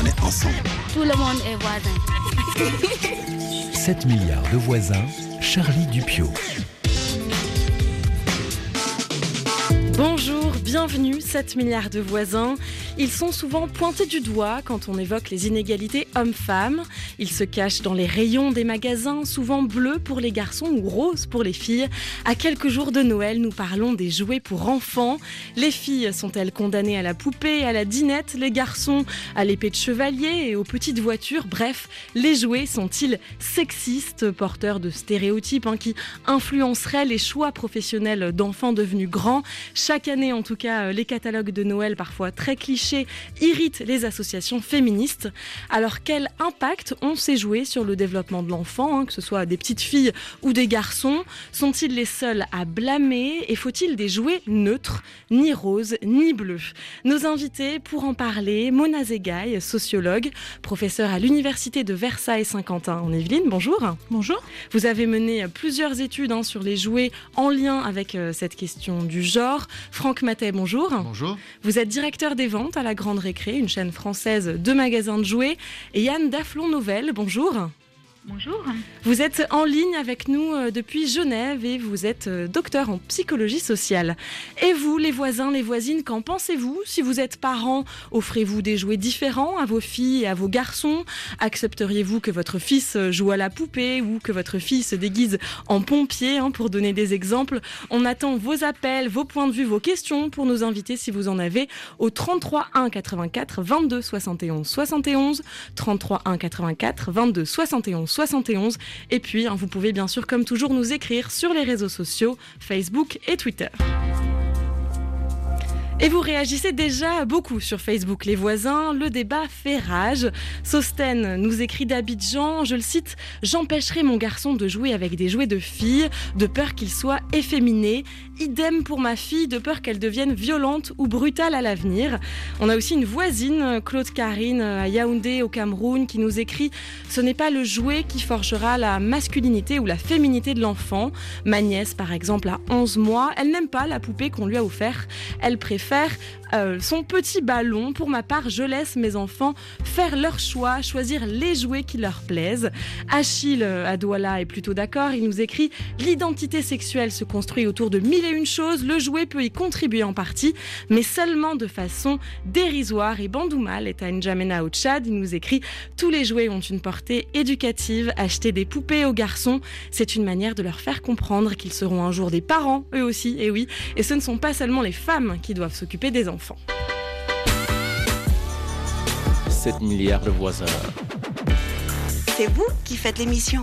est ensemble. Tout le monde est voisin. 7 milliards de voisins, Charlie Dupiot. Bonjour, bienvenue, 7 milliards de voisins. Ils sont souvent pointés du doigt quand on évoque les inégalités hommes-femmes. Ils se cachent dans les rayons des magasins, souvent bleus pour les garçons ou roses pour les filles. À quelques jours de Noël, nous parlons des jouets pour enfants. Les filles sont-elles condamnées à la poupée, à la dinette, les garçons à l'épée de chevalier et aux petites voitures? Bref, les jouets sont-ils sexistes, porteurs de stéréotypes qui influenceraient les choix professionnels d'enfants devenus grands? Chaque année, en tout cas, les catalogues de Noël, parfois très clichés, irritent les associations féministes. Alors, quel impact ont ces jouets sur le développement de l'enfant, que ce soit des petites filles ou des garçons? Sont-ils les seuls à blâmer? Et faut-il des jouets neutres, ni roses, ni bleus? Nos invités pour en parler, Mona Zegaï, sociologue, professeure à l'université de Versailles-Saint-Quentin en Yvelines. Bonjour. Bonjour. Vous avez mené plusieurs études sur les jouets en lien avec cette question du genre. Franck Matet, bonjour. Bonjour. Vous êtes directeur des ventes à La Grande Récré, une chaîne française de magasins de jouets. Et Yann Daflon-Novel, bonjour. Bonjour. Vous êtes en ligne avec nous depuis Genève et vous êtes docteur en psychologie sociale. Et vous, les voisins, les voisines, qu'en pensez-vous? Si vous êtes parents, offrez-vous des jouets différents à vos filles et à vos garçons? Accepteriez-vous que votre fils joue à la poupée ou que votre fille se déguise en pompier, pour donner des exemples? On attend vos appels, vos points de vue, vos questions pour nous inviter si vous en avez au 33 1 84 22 71 71, 33 1 84 22 71 71. Et puis, vous pouvez bien sûr, comme toujours, nous écrire sur les réseaux sociaux, Facebook et Twitter. Et vous réagissez déjà beaucoup sur Facebook, les voisins. Le débat fait rage. Sosten nous écrit d'Abidjan, je le cite: « J'empêcherai mon garçon de jouer avec des jouets de filles, de peur qu'il soit efféminé. Idem pour ma fille, de peur qu'elle devienne violente ou brutale à l'avenir. » On a aussi une voisine, Claude Karine, à Yaoundé, au Cameroun, qui nous écrit « Ce n'est pas le jouet qui forgera la masculinité ou la féminité de l'enfant. Ma nièce, par exemple, a 11 mois. Elle n'aime pas la poupée qu'on lui a offerte. Elle préfère son petit ballon. Pour ma part, je laisse mes enfants faire leur choix, choisir les jouets qui leur plaisent. » Achille à Douala est plutôt d'accord. Il nous écrit « L'identité sexuelle se construit autour de mille et une choses. Le jouet peut y contribuer en partie, mais seulement de façon dérisoire. » Et Bandoumal est à N'Djamena au Tchad. Il nous écrit « Tous les jouets ont une portée éducative. Acheter des poupées aux garçons, c'est une manière de leur faire comprendre qu'ils seront un jour des parents, eux aussi. Et oui, et ce ne sont pas seulement les femmes qui doivent s'occuper des enfants. » 7 milliards de voisins. C'est vous qui faites l'émission.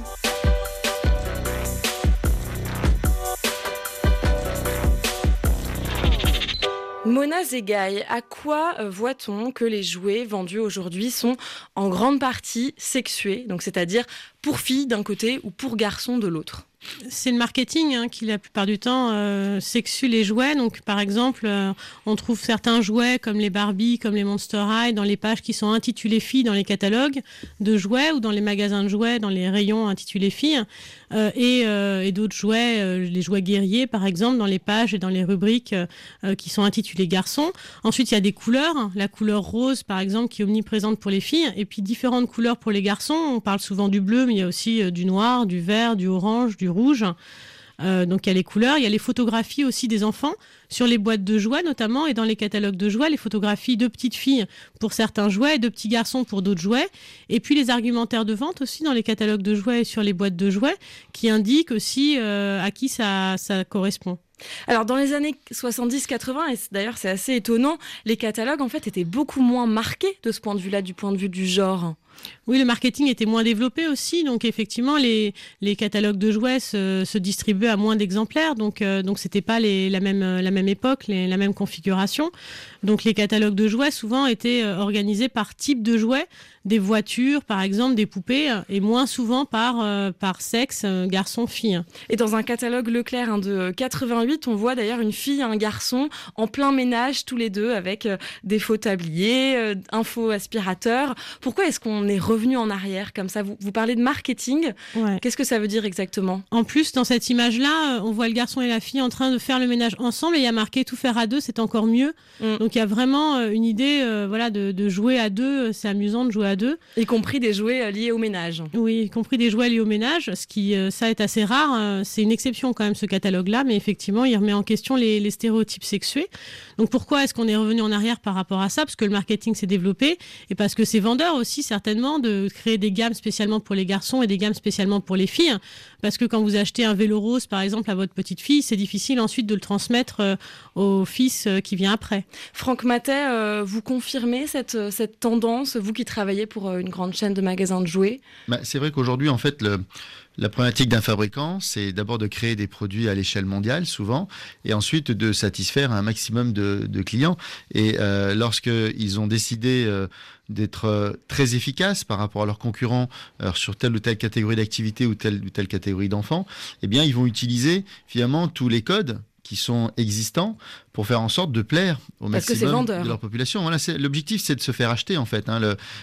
Mona Zegaï, à quoi voit-on que les jouets vendus aujourd'hui sont en grande partie sexués, donc c'est-à-dire pour filles d'un côté ou pour garçons de l'autre? C'est le marketing qui, la plupart du temps, sexue les jouets. Donc, par exemple, on trouve certains jouets comme les Barbie, comme les Monster High, dans les pages qui sont intitulées filles dans les catalogues de jouets ou dans les magasins de jouets, dans les rayons intitulés filles. Et d'autres jouets, les jouets guerriers, par exemple, dans les pages et dans les rubriques qui sont intitulées garçons. Ensuite, il y a des couleurs. La couleur rose, par exemple, qui est omniprésente pour les filles. Et puis, différentes couleurs pour les garçons. On parle souvent du bleu, mais il y a aussi du noir, du vert, du orange, du rouge. Donc il y a les couleurs, il y a les photographies aussi des enfants sur les boîtes de jouets notamment, et dans les catalogues de jouets, les photographies de petites filles pour certains jouets et de petits garçons pour d'autres jouets. Et puis les argumentaires de vente aussi dans les catalogues de jouets et sur les boîtes de jouets qui indiquent aussi à qui ça correspond. Alors dans les années 70-80, et d'ailleurs c'est assez étonnant, les catalogues en fait étaient beaucoup moins marqués de ce point de vue-là, du point de vue du genre. Oui, le marketing était moins développé aussi, donc effectivement les catalogues de jouets se distribuaient à moins d'exemplaires, donc c'était pas la même époque, la même configuration. Donc les catalogues de jouets souvent étaient organisés par type de jouets, des voitures par exemple, des poupées, et moins souvent par sexe, garçon-fille. Et dans un catalogue Leclerc de 88, on voit d'ailleurs une fille et un garçon en plein ménage tous les deux avec des faux tabliers, un faux aspirateur. Pourquoi est-ce qu'on on est revenu en arrière comme ça. Vous parlez de marketing. Ouais. Qu'est-ce que ça veut dire exactement ? En plus, dans cette image-là, on voit le garçon et la fille en train de faire le ménage ensemble et il y a marqué tout faire à deux, c'est encore mieux. Donc il y a vraiment une idée de jouer à deux, c'est amusant de jouer à deux. Y compris des jouets liés au ménage. Oui, y compris des jouets liés au ménage, ce qui, ça est assez rare. C'est une exception quand même ce catalogue-là, mais effectivement, il remet en question les stéréotypes sexués. Donc pourquoi est-ce qu'on est revenu en arrière par rapport à ça ? Parce que le marketing s'est développé et parce que c'est vendeur aussi certainement de créer des gammes spécialement pour les garçons et des gammes spécialement pour les filles. Parce que quand vous achetez un vélo rose par exemple à votre petite fille, c'est difficile ensuite de le transmettre au fils qui vient après. Franck Mathey, vous confirmez cette tendance, vous qui travaillez pour une grande chaîne de magasins de jouets ? C'est vrai qu'aujourd'hui en fait la problématique d'un fabricant, c'est d'abord de créer des produits à l'échelle mondiale, souvent, et ensuite de satisfaire un maximum de clients. Et lorsqu'ils ont décidé d'être très efficaces par rapport à leurs concurrents sur telle ou telle catégorie d'activité ou telle catégorie d'enfants, eh bien, ils vont utiliser finalement tous les codes qui sont existants pour faire en sorte de plaire au maximum de leur population. Voilà, l'objectif, c'est de se faire acheter, en fait.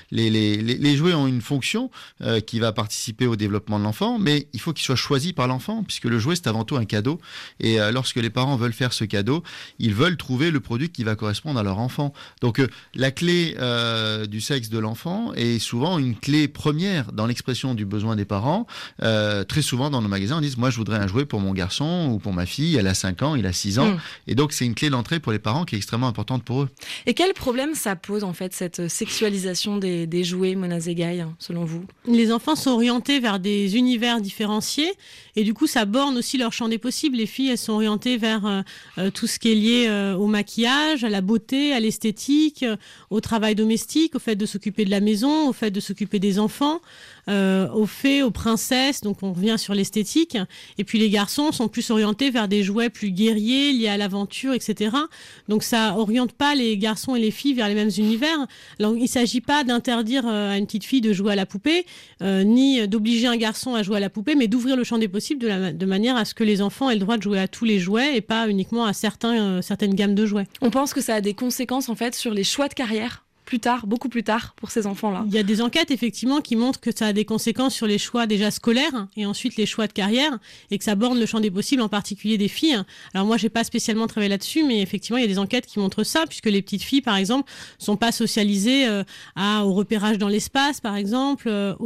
Les jouets ont une fonction qui va participer au développement de l'enfant, mais il faut qu'il soit choisi par l'enfant, puisque le jouet, c'est avant tout un cadeau. Et lorsque les parents veulent faire ce cadeau, ils veulent trouver le produit qui va correspondre à leur enfant. Donc, la clé du sexe de l'enfant est souvent une clé première dans l'expression du besoin des parents. Très souvent, dans nos magasins, on dit « Moi, je voudrais un jouet pour mon garçon ou pour ma fille. Elle a 5 ans, il a 6 ans. Et donc, c'est une clé d'entrée pour les parents qui est extrêmement importante pour eux. Et quel problème ça pose, en fait, cette sexualisation des jouets, Mona Zegaï, selon vous ? Les enfants sont orientés vers des univers différenciés et du coup, ça borne aussi leur champ des possibles. Les filles, elles sont orientées vers tout ce qui est lié au maquillage, à la beauté, à l'esthétique, au travail domestique, au fait de s'occuper de la maison, au fait de s'occuper des enfants, aux fées, aux princesses. Donc, on revient sur l'esthétique. Et puis, les garçons sont plus orientés vers des jouets plus guerriers, liés à l'aventure, etc. Donc ça oriente pas les garçons et les filles vers les mêmes univers. Alors, il s'agit pas d'interdire à une petite fille de jouer à la poupée, ni d'obliger un garçon à jouer à la poupée, mais d'ouvrir le champ des possibles de manière à ce que les enfants aient le droit de jouer à tous les jouets et pas uniquement à certaines gammes de jouets. On pense que ça a des conséquences en fait sur les choix de carrière beaucoup plus tard pour ces enfants-là. Il y a des enquêtes effectivement qui montrent que ça a des conséquences sur les choix déjà scolaires et ensuite les choix de carrière et que ça borne le champ des possibles, en particulier des filles. Alors moi, j'ai pas spécialement travaillé là-dessus, mais effectivement, il y a des enquêtes qui montrent ça, puisque les petites filles, par exemple, sont pas socialisées au repérage dans l'espace, par exemple,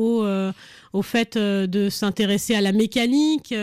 au fait de s'intéresser à la mécanique,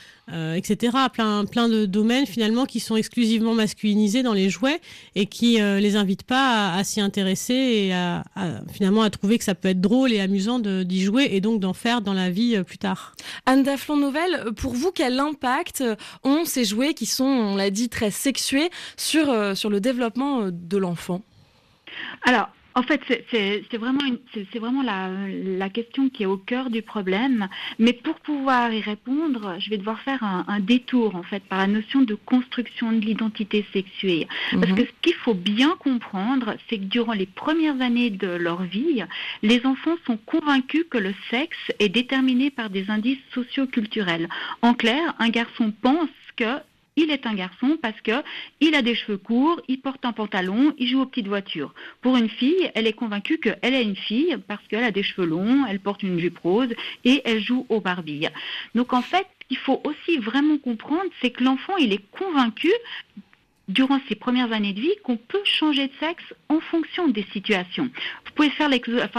etc. Plein de domaines finalement qui sont exclusivement masculinisés dans les jouets et qui les invitent pas à s'y intéresser et finalement à trouver que ça peut être drôle et amusant d'y jouer et donc d'en faire dans la vie plus tard. Anne Daflon-Novel, pour vous, quel impact ont ces jouets qui sont, on l'a dit, très sexués sur le développement de l'enfant ? Alors, en fait, c'est vraiment la question qui est au cœur du problème. Mais pour pouvoir y répondre, je vais devoir faire un détour, en fait, par la notion de construction de l'identité sexuée. Parce que ce qu'il faut bien comprendre, c'est que durant les premières années de leur vie, les enfants sont convaincus que le sexe est déterminé par des indices socio-culturels. En clair, un garçon pense qu'il est un garçon parce qu'il a des cheveux courts, il porte un pantalon, il joue aux petites voitures. Pour une fille, elle est convaincue qu'elle est une fille parce qu'elle a des cheveux longs, elle porte une jupe rose et elle joue aux Barbie. Donc en fait, ce qu'il faut aussi vraiment comprendre, c'est que l'enfant, il est convaincu durant ses premières années de vie qu'on peut changer de sexe en fonction des situations. Vous pouvez faire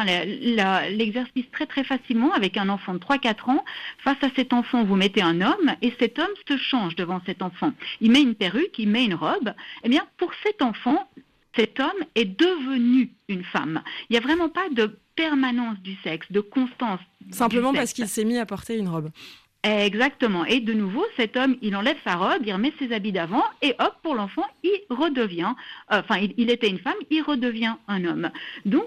l'exercice très très facilement avec un enfant de 3-4 ans. Face à cet enfant, vous mettez un homme et cet homme se change devant cet enfant. Il met une perruque, il met une robe. Eh bien, pour cet enfant, cet homme est devenu une femme. Il n'y a vraiment pas de permanence du sexe, de constance. Simplement parce qu'il s'est mis à porter une robe. Exactement. Et de nouveau, cet homme, il enlève sa robe, il remet ses habits d'avant, et hop, pour l'enfant, il redevient, il était une femme, il redevient un homme. Donc,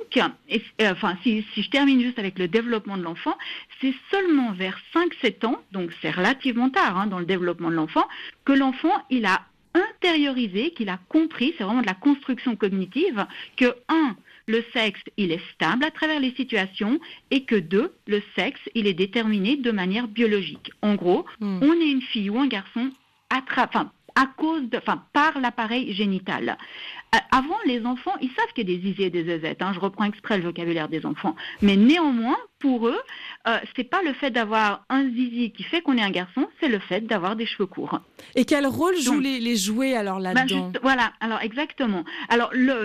si je termine juste avec le développement de l'enfant, c'est seulement vers 5-7 ans, donc c'est relativement tard dans le développement de l'enfant, que l'enfant, il a intériorisé, qu'il a compris, c'est vraiment de la construction cognitive, que le sexe, il est stable à travers les situations et que 2, le sexe, il est déterminé de manière biologique. En gros, on est une fille ou un garçon par l'appareil génital. Avant, les enfants, ils savent qu'il y a des zizi et des zézettes. Je reprends exprès le vocabulaire des enfants. Mais néanmoins, pour eux, c'est pas le fait d'avoir un zizi qui fait qu'on est un garçon, c'est le fait d'avoir des cheveux courts. Et quel rôle jouent les jouets alors là-dedans ? Voilà, alors exactement. Alors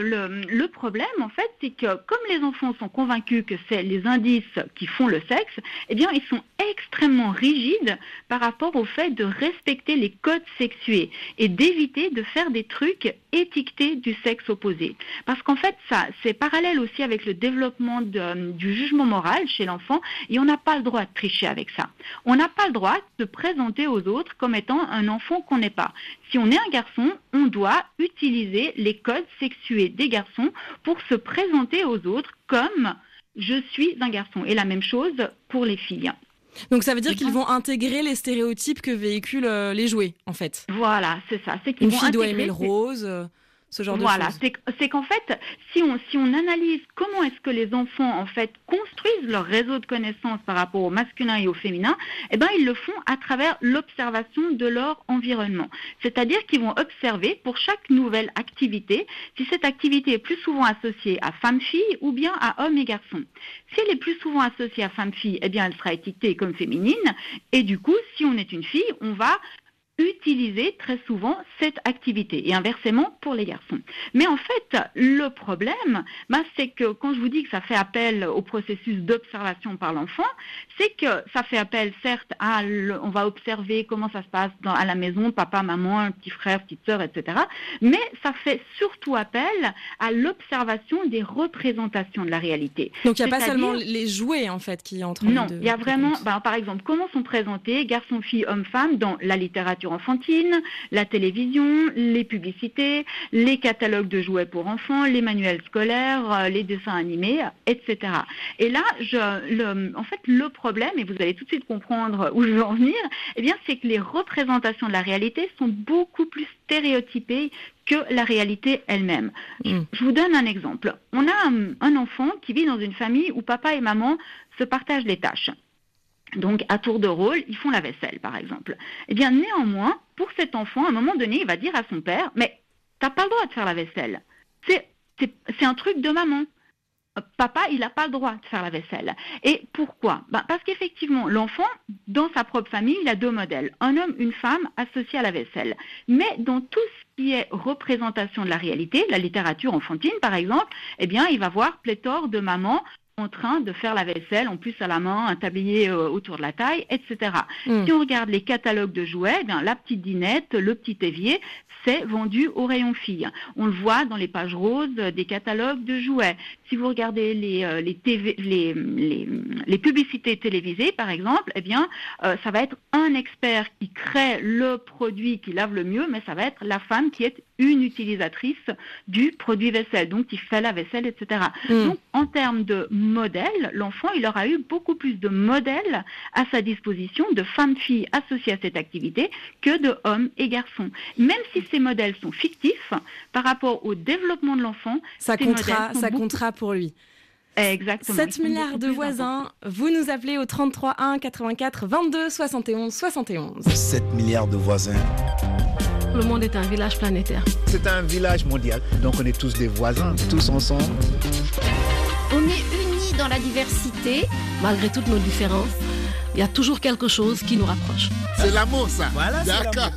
le problème, en fait, c'est que comme les enfants sont convaincus que c'est les indices qui font le sexe, eh bien, ils sont extrêmement rigides par rapport au fait de respecter les codes sexués et d'éviter de faire des trucs étiquetés du sexe opposé. Parce qu'en fait, ça, c'est parallèle aussi avec le développement du jugement moral chez l'enfant, et on n'a pas le droit de tricher avec ça. On n'a pas le droit de se présenter aux autres comme étant un enfant qu'on n'est pas. Si on est un garçon, on doit utiliser les codes sexués des garçons pour se présenter aux autres comme je suis un garçon. Et la même chose pour les filles. Donc ça veut dire qu'ils vont intégrer les stéréotypes que véhiculent les jouets, en fait. Voilà, c'est ça. C'est qu'ils Une fille doit aimer le rose, ce genre de choses. Voilà, c'est qu'en fait, si on analyse comment est-ce que les enfants, en fait, construisent leur réseau de connaissances par rapport au masculin et au féminin, eh ben, ils le font à travers l'observation de leur environnement. C'est-à-dire qu'ils vont observer pour chaque nouvelle activité si cette activité est plus souvent associée à femme-fille ou bien à homme et garçon. Si elle est plus souvent associée à femme-fille, eh bien, elle sera étiquetée comme féminine. Et du coup, si on est une fille, on va utiliser très souvent cette activité et inversement pour les garçons. Mais en fait, le problème, c'est que quand je vous dis que ça fait appel au processus d'observation par l'enfant, c'est que ça fait appel certes on va observer comment ça se passe à la maison, papa, maman, petit frère, petite sœur, etc. Mais ça fait surtout appel à l'observation des représentations de la réalité. Donc il n'y a pas seulement les jouets en fait qui entrent en Non, il y a vraiment, par exemple, comment sont présentés garçons, filles, hommes, femmes dans la littérature enfantine, la télévision, les publicités, les catalogues de jouets pour enfants, les manuels scolaires, les dessins animés, etc. Et là, en fait, le problème, et vous allez tout de suite comprendre où je veux en venir, eh bien, c'est que les représentations de la réalité sont beaucoup plus stéréotypées que la réalité elle-même. Je vous donne un exemple. On a un enfant qui vit dans une famille où papa et maman se partagent les tâches. Donc, à tour de rôle, ils font la vaisselle, par exemple. Eh bien, néanmoins, pour cet enfant, à un moment donné, il va dire à son père, mais t'as pas le droit de faire la vaisselle. C'est un truc de maman. Papa, il n'a pas le droit de faire la vaisselle. Et pourquoi ? Parce qu'effectivement, l'enfant, dans sa propre famille, il a deux modèles. Un homme, une femme associés à la vaisselle. Mais dans tout ce qui est représentation de la réalité, la littérature enfantine, par exemple, eh bien, il va voir pléthore de mamans en train de faire la vaisselle, en plus à la main, un tablier autour de la taille, etc. Si on regarde les catalogues de jouets, la petite dinette, le petit évier, c'est vendu au rayon filles. On le voit dans les pages roses des catalogues de jouets. Si vous regardez les publicités télévisées, par exemple, eh bien, ça va être un expert qui crée le produit qui lave le mieux, mais ça va être la femme qui est une utilisatrice du produit vaisselle, donc qui fait la vaisselle, etc. Donc, en termes de modèles, l'enfant, il aura eu beaucoup plus de modèles à sa disposition de femmes-filles associées à cette activité que de hommes et garçons. Même si ces modèles sont fictifs, par rapport au développement de l'enfant, ça comptera pour lui. Exactement. 7 milliards de voisins, vous nous appelez au 33 1 84 22 71 71. 7 milliards de voisins. Le monde est un village planétaire. C'est un village mondial, donc on est tous des voisins, tous ensemble. On est unis dans la diversité, malgré toutes nos différences. Il y a toujours quelque chose qui nous rapproche. C'est l'amour, ça. Voilà, d'accord.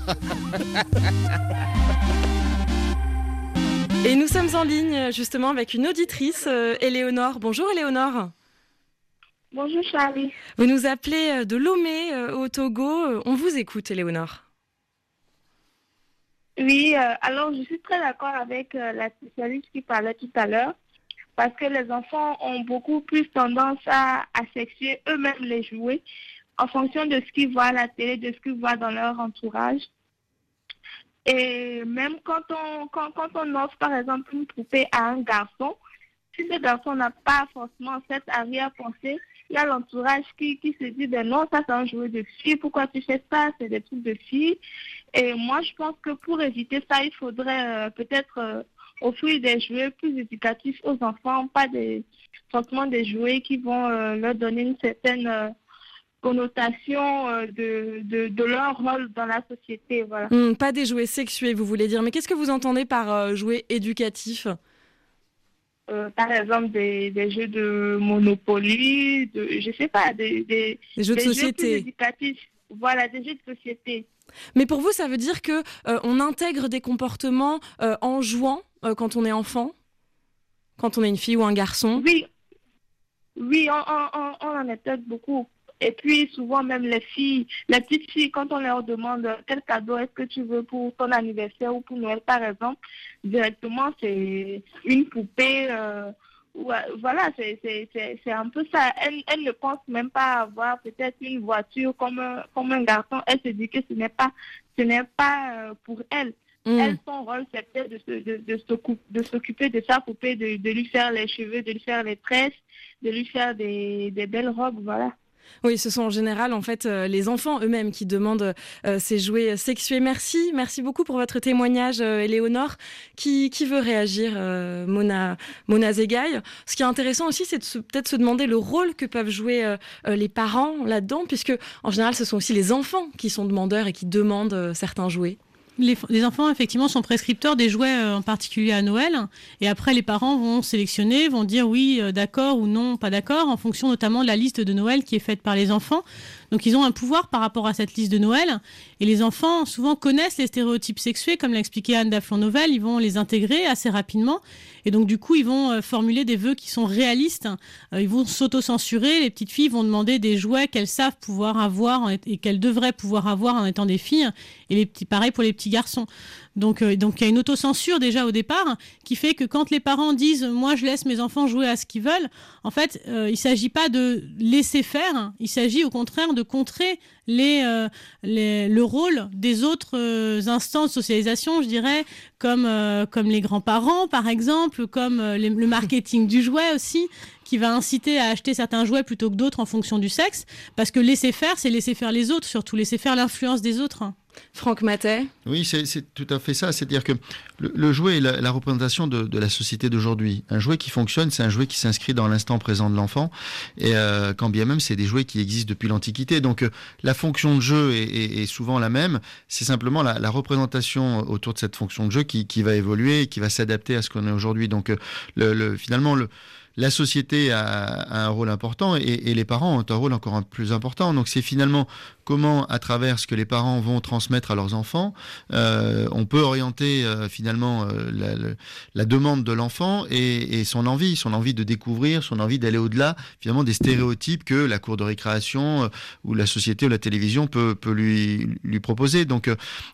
Et nous sommes en ligne justement avec une auditrice, Éléonore. Bonjour Éléonore. Bonjour Charlie. Vous nous appelez de Lomé au Togo. On vous écoute Éléonore. Oui, alors je suis très d'accord avec la spécialiste qui parlait tout à l'heure, parce que les enfants ont beaucoup plus tendance à sexuer eux-mêmes les jouets en fonction de ce qu'ils voient à la télé, de ce qu'ils voient dans leur entourage. Et même quand on offre par exemple une poupée à un garçon, si ce garçon n'a pas forcément cette arrière-pensée, il y a l'entourage qui se dit non, ça c'est un jouet de fille, pourquoi tu fais ça, c'est des trucs de fille. Et moi je pense que pour éviter ça, il faudrait peut-être offrir des jouets plus éducatifs aux enfants, pas forcément des jouets qui vont leur donner une certaine connotation de leur rôle dans la société. Voilà. Pas des jouets sexués, vous voulez dire. Mais qu'est-ce que vous entendez par jouets éducatifs ? Par exemple, des jeux de Monopoly, je sais pas, des jeux de société. Jeux plus éducatifs. Voilà, des jeux de société. Mais pour vous, ça veut dire que on intègre des comportements en jouant quand on est enfant, quand on est une fille ou un garçon ? Oui, on en intègre beaucoup. Et puis souvent même les petites filles, quand on leur demande quel cadeau est-ce que tu veux pour ton anniversaire ou pour Noël par exemple, directement c'est une poupée. Voilà, c'est un peu ça. Elle ne pense même pas avoir peut-être une voiture comme un garçon. Elle se dit que ce n'est pas pour elle. Elle, son rôle, c'est peut-être de s'occuper de sa poupée, de lui faire les cheveux, de lui faire les tresses, de lui faire des belles robes, voilà. Oui, ce sont en général en fait les enfants eux-mêmes qui demandent ces jouets sexués. Merci beaucoup pour votre témoignage, Éléonore. Qui veut réagir, Mona Zegaï? Ce qui est intéressant aussi, c'est peut-être se demander le rôle que peuvent jouer les parents là-dedans, puisque en général, ce sont aussi les enfants qui sont demandeurs et qui demandent certains jouets. Les enfants, effectivement, sont prescripteurs des jouets, en particulier à Noël. Et après, les parents vont sélectionner, vont dire oui, d'accord ou non, pas d'accord, en fonction notamment de la liste de Noël qui est faite par les enfants. Donc, ils ont un pouvoir par rapport à cette liste de Noël. Et les enfants, souvent, connaissent les stéréotypes sexués. Comme l'a expliqué Anne Daflon-Novel, ils vont les intégrer assez rapidement. Et donc, du coup, ils vont formuler des vœux qui sont réalistes. Ils vont s'auto-censurer. Les petites filles vont demander des jouets qu'elles savent pouvoir avoir et qu'elles devraient pouvoir avoir en étant des filles. Et pareil pour les petits garçons. Donc il y a une autocensure déjà au départ qui fait que quand les parents disent « moi je laisse mes enfants jouer à ce qu'ils veulent », en fait il ne s'agit pas de laisser faire, il s'agit au contraire de contrer le rôle des autres instances de socialisation, je dirais, comme les grands-parents par exemple, comme le marketing du jouet aussi, qui va inciter à acheter certains jouets plutôt que d'autres en fonction du sexe, parce que laisser faire, c'est laisser faire les autres, surtout laisser faire l'influence des autres. Franck Mathey. Oui, c'est tout à fait ça. C'est-à-dire que le jouet est la représentation de la société d'aujourd'hui. Un jouet qui fonctionne, c'est un jouet qui s'inscrit dans l'instant présent de l'enfant. Et quand bien même, c'est des jouets qui existent depuis l'Antiquité. Donc la fonction de jeu est souvent la même. C'est simplement la représentation autour de cette fonction de jeu qui va évoluer et qui va s'adapter à ce qu'on est aujourd'hui. Donc finalement, la société a un rôle important et les parents ont un rôle encore plus important. Donc c'est finalement comment, à travers ce que les parents vont transmettre à leurs enfants, on peut orienter finalement la demande de l'enfant et son envie de découvrir, son envie d'aller au-delà finalement des stéréotypes que la cour de récréation ou la société ou la télévision peut lui proposer. Donc,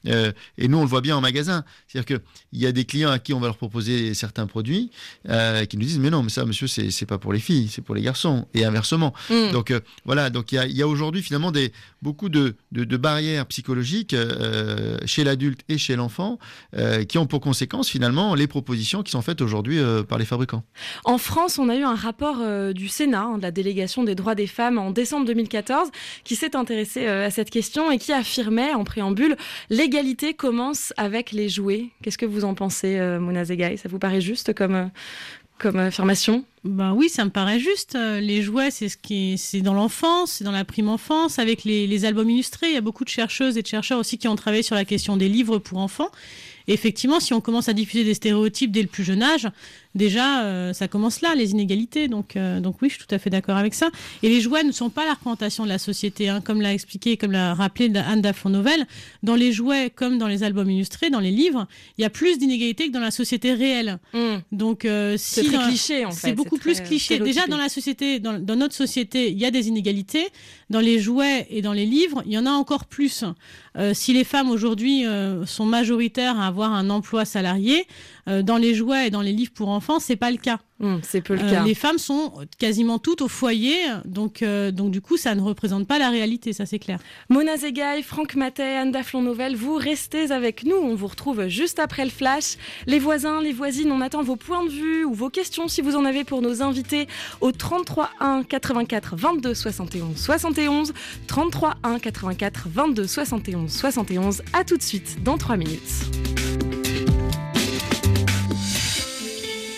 et nous on le voit bien en magasin, c'est-à-dire qu'il y a des clients à qui on va leur proposer certains produits qui nous disent mais non, mais ça monsieur c'est pas pour les filles, c'est pour les garçons et inversement. Donc voilà, donc il y a aujourd'hui finalement beaucoup de barrières psychologiques chez l'adulte et chez l'enfant qui ont pour conséquence finalement les propositions qui sont faites aujourd'hui par les fabricants. En France, on a eu un rapport du Sénat, de la délégation des droits des femmes en décembre 2014, qui s'est intéressé à cette question et qui affirmait en préambule « L'égalité commence avec les jouets ». Qu'est-ce que vous en pensez, Mona Zegaï? Ça vous paraît juste comme affirmation? Ben oui, ça me paraît juste. Les jouets, c'est dans l'enfance, c'est dans la prime enfance, avec les albums illustrés. Il y a beaucoup de chercheuses et de chercheurs aussi qui ont travaillé sur la question des livres pour enfants. Et effectivement, si on commence à diffuser des stéréotypes dès le plus jeune âge, déjà, ça commence là, les inégalités. Donc oui, je suis tout à fait d'accord avec ça. Et les jouets ne sont pas la représentation de la société, comme l'a expliqué, comme l'a rappelé Anne Daflon-Novel. Dans les jouets, comme dans les albums illustrés, dans les livres, il y a plus d'inégalités que dans la société réelle. Donc, c'est très cliché, en fait. C'est beaucoup plus cliché. Déjà, dans la société, dans notre société, il y a des inégalités. Dans les jouets et dans les livres, il y en a encore plus. Si les femmes aujourd'hui sont majoritaires à avoir un emploi salarié, dans les jouets et dans les livres pour enfants, c'est pas le cas. C'est peu le cas. Les femmes sont quasiment toutes au foyer, donc du coup, ça ne représente pas la réalité, ça c'est clair. Mona Zegaï, Franck Mathey, Anne Daflon-Novel, vous restez avec nous. On vous retrouve juste après le flash. Les voisins, les voisines, on attend vos points de vue ou vos questions si vous en avez pour nos invités au 33 1 84 22 71 71. 33 1 84 22 71 71. À tout de suite, dans 3 minutes.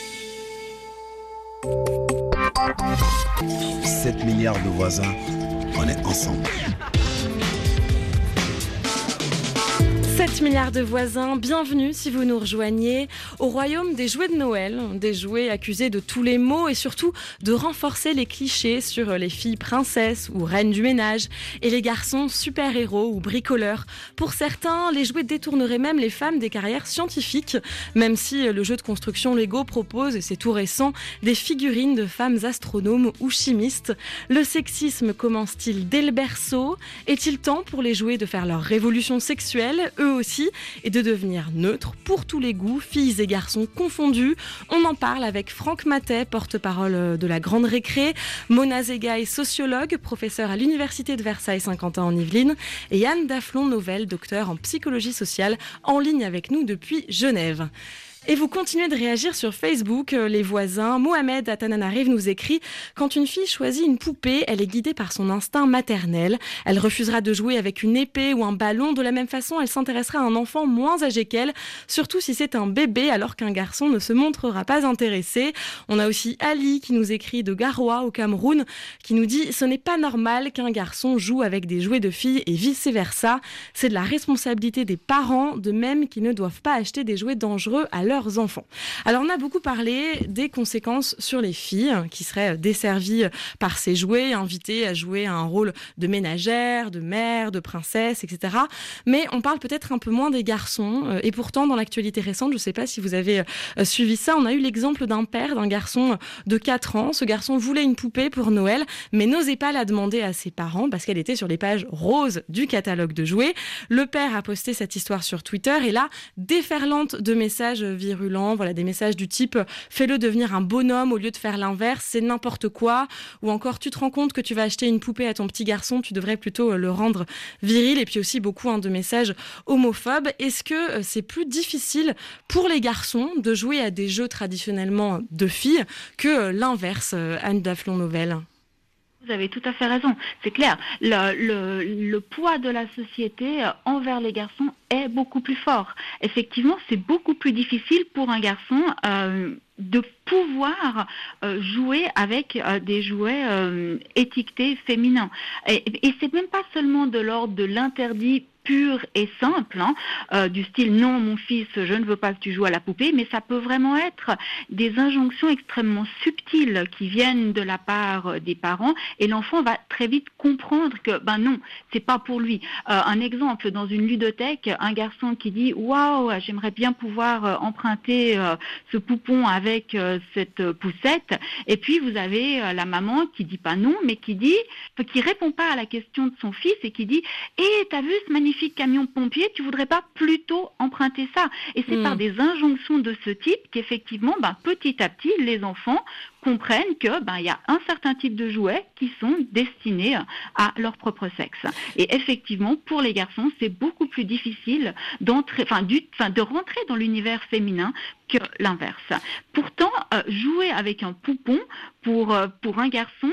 7 milliards de voisins, on est ensemble. 7 milliards de voisins, bienvenue si vous nous rejoignez au royaume des jouets de Noël, des jouets accusés de tous les maux et surtout de renforcer les clichés sur les filles princesses ou reines du ménage et les garçons super-héros ou bricoleurs. Pour certains, les jouets détourneraient même les femmes des carrières scientifiques, même si le jeu de construction Lego propose, et c'est tout récent, des figurines de femmes astronomes ou chimistes. Le sexisme commence-t-il dès le berceau ? Est-il temps pour les jouets de faire leur révolution sexuelle, eux aussi, et de devenir neutres pour tous les goûts, filles et garçons confondus? On en parle avec Franck Matet, porte-parole de la Grande Récré, Mona Zegaï, sociologue, professeur à l'Université de Versailles-Saint-Quentin en Yvelines, et Anne Daflon-Novel, docteur en psychologie sociale, en ligne avec nous depuis Genève. Et vous continuez de réagir sur Facebook, les voisins. Mohamed à Tananarive nous écrit « Quand une fille choisit une poupée, elle est guidée par son instinct maternel. Elle refusera de jouer avec une épée ou un ballon. De la même façon, elle s'intéressera à un enfant moins âgé qu'elle, surtout si c'est un bébé, alors qu'un garçon ne se montrera pas intéressé. » On a aussi Ali qui nous écrit de Garoua au Cameroun, qui nous dit « Ce n'est pas normal qu'un garçon joue avec des jouets de filles et vice-versa. C'est de la responsabilité des parents, de même qu'ils ne doivent pas acheter des jouets dangereux à leurs enfants. » Alors on a beaucoup parlé des conséquences sur les filles qui seraient desservies par ces jouets, invitées à jouer un rôle de ménagère, de mère, de princesse, etc. Mais on parle peut-être un peu moins des garçons. Et pourtant, dans l'actualité récente, je ne sais pas si vous avez suivi ça, on a eu l'exemple d'un père, d'un garçon de 4 ans. Ce garçon voulait une poupée pour Noël, mais n'osait pas la demander à ses parents parce qu'elle était sur les pages roses du catalogue de jouets. Le père a posté cette histoire sur Twitter et là, déferlante de messages virulents, voilà, des messages du type « Fais-le devenir un bonhomme au lieu de faire l'inverse, c'est n'importe quoi » ou encore « Tu te rends compte que tu vas acheter une poupée à ton petit garçon, tu devrais plutôt le rendre viril » et puis aussi beaucoup de messages homophobes. Est-ce que c'est plus difficile pour les garçons de jouer à des jeux traditionnellement de filles que l'inverse, Anne Daflon-Novel ? Vous avez tout à fait raison, c'est clair. Le poids de la société envers les garçons est beaucoup plus fort. Effectivement, c'est beaucoup plus difficile pour un garçon de pouvoir jouer avec des jouets étiquetés féminins. Et c'est même pas seulement de l'ordre de l'interdit pur et simple, du style « non, mon fils, je ne veux pas que tu joues à la poupée », mais ça peut vraiment être des injonctions extrêmement subtiles qui viennent de la part des parents et l'enfant va très vite comprendre que non, c'est pas pour lui. Un exemple, dans une ludothèque, un garçon qui dit « waouh, j'aimerais bien pouvoir emprunter ce poupon avec cette poussette », et puis vous avez la maman qui dit pas non, mais qui répond pas à la question de son fils et qui dit « t'as vu ce magnifique camion pompier, tu voudrais pas plutôt emprunter ça ?» Et c'est par des injonctions de ce type qu'effectivement, petit à petit, les enfants comprennent que il y a un certain type de jouets qui sont destinés à leur propre sexe. Et effectivement, pour les garçons, c'est beaucoup plus difficile de rentrer dans l'univers féminin que l'inverse. Pourtant, jouer avec un poupon pour un garçon,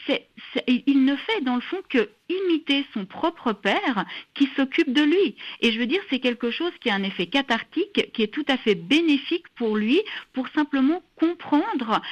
il ne fait dans le fond que imiter son propre père qui s'occupe de lui. Et je veux dire, c'est quelque chose qui a un effet cathartique, qui est tout à fait bénéfique pour lui, pour simplement comprendre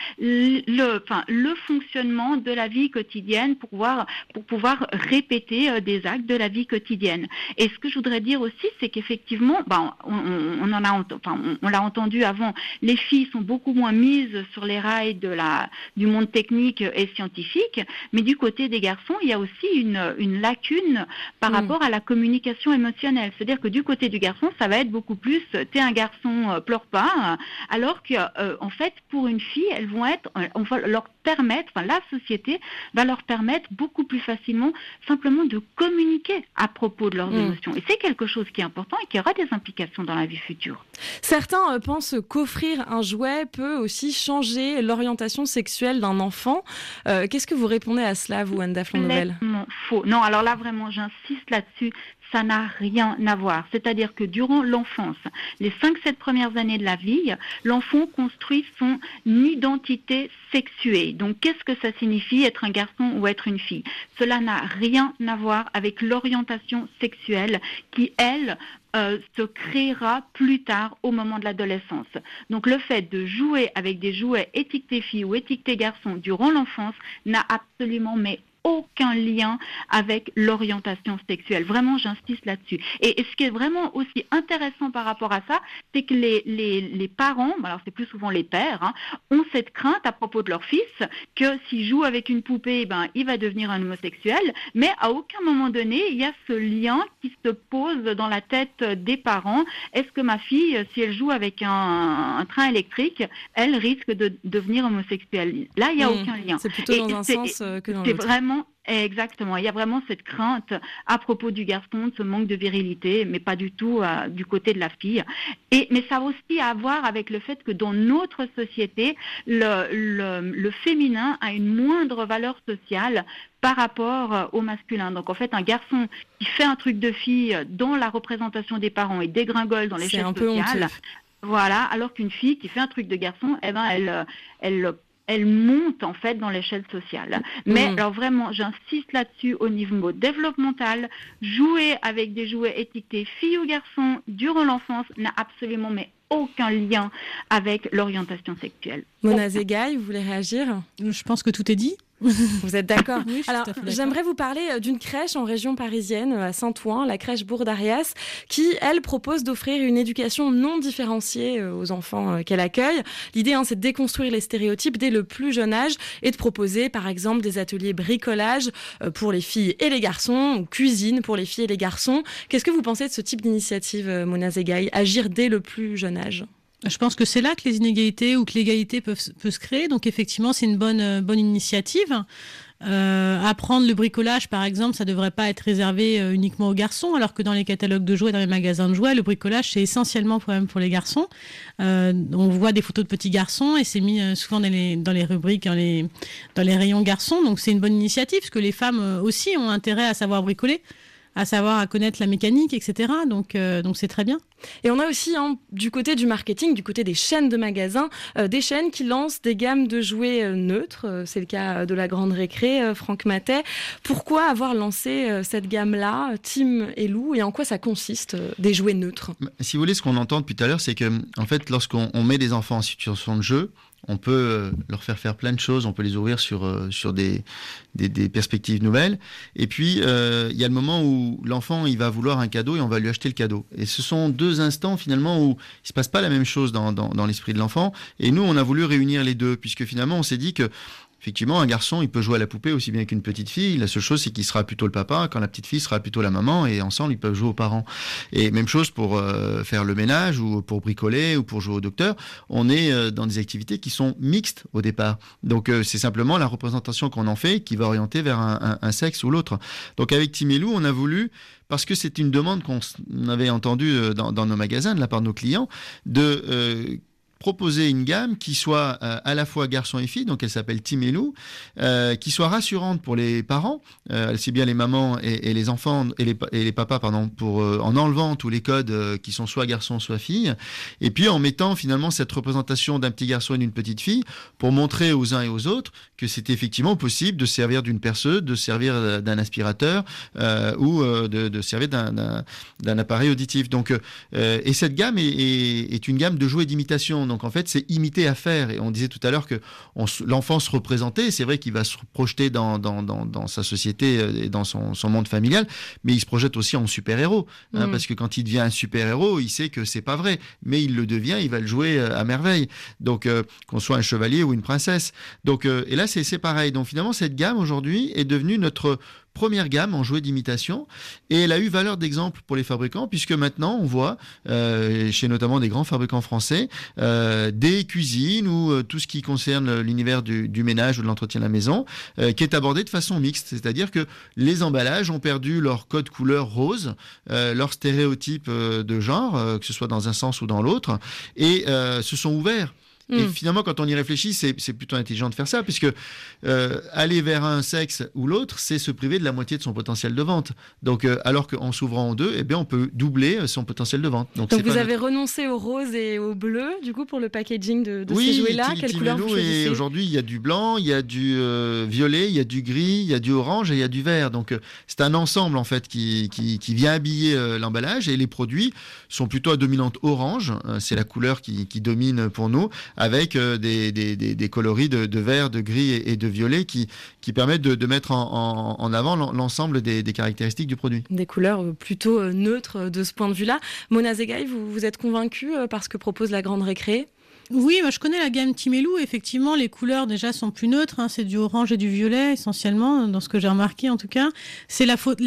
le fonctionnement de la vie quotidienne, pour pouvoir répéter des actes de la vie quotidienne. Et ce que je voudrais dire aussi, c'est qu'effectivement, on l'a entendu avant, les filles sont beaucoup moins mises sur les rails du monde technique et scientifique, mais du côté des garçons, il y a aussi une lacune par rapport à la communication émotionnelle. C'est-à-dire que du côté du garçon, ça va être beaucoup plus « t'es un garçon, pleure pas », alors que en fait, pour une fille, on va leur permettre, la société va leur permettre beaucoup plus facilement simplement de communiquer à propos de leurs émotions. Et c'est quelque chose qui est important et qui aura des implications dans la vie future. Certains pensent qu'offrir un jouet peut aussi changer l'orientation sexuelle d'un enfant. Qu'est-ce que vous répondez à cela, vous, Anne Daflon-Novel ? Faux. Non, alors là, vraiment, j'insiste là-dessus. Ça n'a rien à voir. C'est-à-dire que durant l'enfance, les 5-7 premières années de la vie, l'enfant construit son identité sexuée. Donc, qu'est-ce que ça signifie être un garçon ou être une fille ? Cela n'a rien à voir avec l'orientation sexuelle qui, elle, se créera plus tard au moment de l'adolescence. Donc le fait de jouer avec des jouets étiquetés filles ou étiquetés garçons durant l'enfance n'a absolument aucun lien avec l'orientation sexuelle. Vraiment, j'insiste là-dessus. Et ce qui est vraiment aussi intéressant par rapport à ça, c'est que les parents, alors c'est plus souvent les pères, ont cette crainte à propos de leur fils que s'il joue avec une poupée, il va devenir un homosexuel, mais à aucun moment donné, il y a ce lien qui se pose dans la tête des parents. Est-ce que ma fille, si elle joue avec un train électrique, elle risque de devenir homosexuelle? Là, il n'y a aucun lien. C'est plutôt dans un sens que dans l'autre. Exactement, il y a vraiment cette crainte à propos du garçon, de ce manque de virilité, mais pas du tout du côté de la fille. Mais ça a aussi à voir avec le fait que dans notre société, le féminin a une moindre valeur sociale par rapport au masculin. Donc en fait, un garçon qui fait un truc de fille dans la représentation des parents et dégringole dans l'échelle sociale, voilà, alors qu'une fille qui fait un truc de garçon, elle monte en fait dans l'échelle sociale. Mais alors vraiment, j'insiste là-dessus au niveau développemental, jouer avec des jouets étiquetés filles ou garçons durant l'enfance n'a absolument aucun lien avec l'orientation sexuelle. Mona Zegaï, vous voulez réagir ? Je pense que tout est dit. Vous êtes d'accord ? Oui, alors, j'aimerais vous parler d'une crèche en région parisienne, à Saint-Ouen, la crèche Bourg-d'Arias, qui, elle, propose d'offrir une éducation non différenciée aux enfants qu'elle accueille. L'idée, c'est de déconstruire les stéréotypes dès le plus jeune âge et de proposer, par exemple, des ateliers bricolage pour les filles et les garçons, ou cuisine pour les filles et les garçons. Qu'est-ce que vous pensez de ce type d'initiative, Mona Zegaï, agir dès le plus jeune âge ? Je pense que c'est là que les inégalités ou que l'égalité peut se créer. Donc effectivement, c'est une bonne initiative. Apprendre le bricolage, par exemple, ça ne devrait pas être réservé uniquement aux garçons, alors que dans les catalogues de jouets, dans les magasins de jouets, le bricolage, c'est essentiellement pour les garçons. On voit des photos de petits garçons et c'est mis souvent dans les rubriques, dans les rayons garçons. Donc c'est une bonne initiative, parce que les femmes aussi ont intérêt à savoir bricoler, à connaître la mécanique, etc. Donc c'est très bien. Et on a aussi, du côté du marketing, du côté des chaînes de magasins, des chaînes qui lancent des gammes de jouets neutres. C'est le cas de la Grande Récré, Franck Matet. Pourquoi avoir lancé cette gamme-là, Tim et Lou, et en quoi ça consiste, des jouets neutres ? Si vous voulez, ce qu'on entend depuis tout à l'heure, c'est que, en fait, lorsqu'on met des enfants en situation de jeu, on peut leur faire plein de choses, on peut les ouvrir sur des perspectives nouvelles. Et puis, il y a le moment où l'enfant, il va vouloir un cadeau et on va lui acheter le cadeau. Et ce sont 2 instants, finalement, où il ne se passe pas la même chose dans l'esprit de l'enfant. Et nous, on a voulu réunir les deux, puisque finalement, on s'est dit que effectivement, un garçon, il peut jouer à la poupée aussi bien qu'une petite fille. La seule chose, c'est qu'il sera plutôt le papa, quand la petite fille sera plutôt la maman, et ensemble, ils peuvent jouer aux parents. Et même chose pour faire le ménage, ou pour bricoler, ou pour jouer au docteur. On est dans des activités qui sont mixtes au départ. Donc, c'est simplement la représentation qu'on en fait qui va orienter vers un sexe ou l'autre. Donc, avec Tim et Lou, on a voulu, parce que c'est une demande qu'on avait entendue dans nos magasins, de la part de nos clients, de proposer une gamme qui soit à la fois garçon et fille, donc elle s'appelle Tim et Lou, qui soit rassurante pour les parents, c'est bien les mamans et les enfants et les papas, pour en enlevant tous les codes qui sont soit garçon soit fille, et puis en mettant finalement cette représentation d'un petit garçon et d'une petite fille pour montrer aux uns et aux autres que c'était effectivement possible de servir d'une perceuse, de servir d'un aspirateur ou de servir d'un appareil auditif. Donc, et cette gamme est une gamme de jouets d'imitation. Donc en fait, c'est imiter à faire. Et on disait tout à l'heure que l'enfant se représentait. C'est vrai qu'il va se projeter dans sa société et dans son monde familial, mais il se projette aussi en super-héros. Parce que quand il devient un super-héros, il sait que c'est pas vrai. Mais il le devient, il va le jouer à merveille. Donc qu'on soit un chevalier ou une princesse. Donc, et là, c'est pareil. Donc finalement, cette gamme aujourd'hui est devenue notre première gamme en jouets d'imitation, et elle a eu valeur d'exemple pour les fabricants, puisque maintenant on voit chez notamment des grands fabricants français des cuisines ou tout ce qui concerne l'univers du ménage ou de l'entretien de la maison qui est abordé de façon mixte, c'est-à-dire que les emballages ont perdu leur code couleur rose, leur stéréotype de genre, que ce soit dans un sens ou dans l'autre, et se sont ouverts. Et finalement, quand on y réfléchit, c'est plutôt intelligent de faire ça, puisque aller vers un sexe ou l'autre, c'est se priver de la moitié de son potentiel de vente. Donc, alors qu'en s'ouvrant en deux, eh bien, on peut doubler son potentiel de vente. Donc vous avez renoncé au rose et au bleu, du coup, pour le packaging de ces jouets-là. Quelle couleur vous choisissez ? Et aujourd'hui, il y a du blanc, il y a du violet, il y a du gris, il y a du orange et il y a du vert. Donc, c'est un ensemble, en fait, qui vient habiller l'emballage. Et les produits sont plutôt à dominante orange. C'est la couleur qui domine pour nous, avec des coloris de vert, de gris et de violet qui permettent de mettre en avant l'ensemble des caractéristiques du produit. Des couleurs plutôt neutres de ce point de vue-là. Mona Zegai, vous êtes convaincue par ce que propose la Grande Récré ? Oui, moi je connais la gamme Timelou. Effectivement, les couleurs déjà sont plus neutres. C'est du orange et du violet essentiellement, dans ce que j'ai remarqué en tout cas. C'est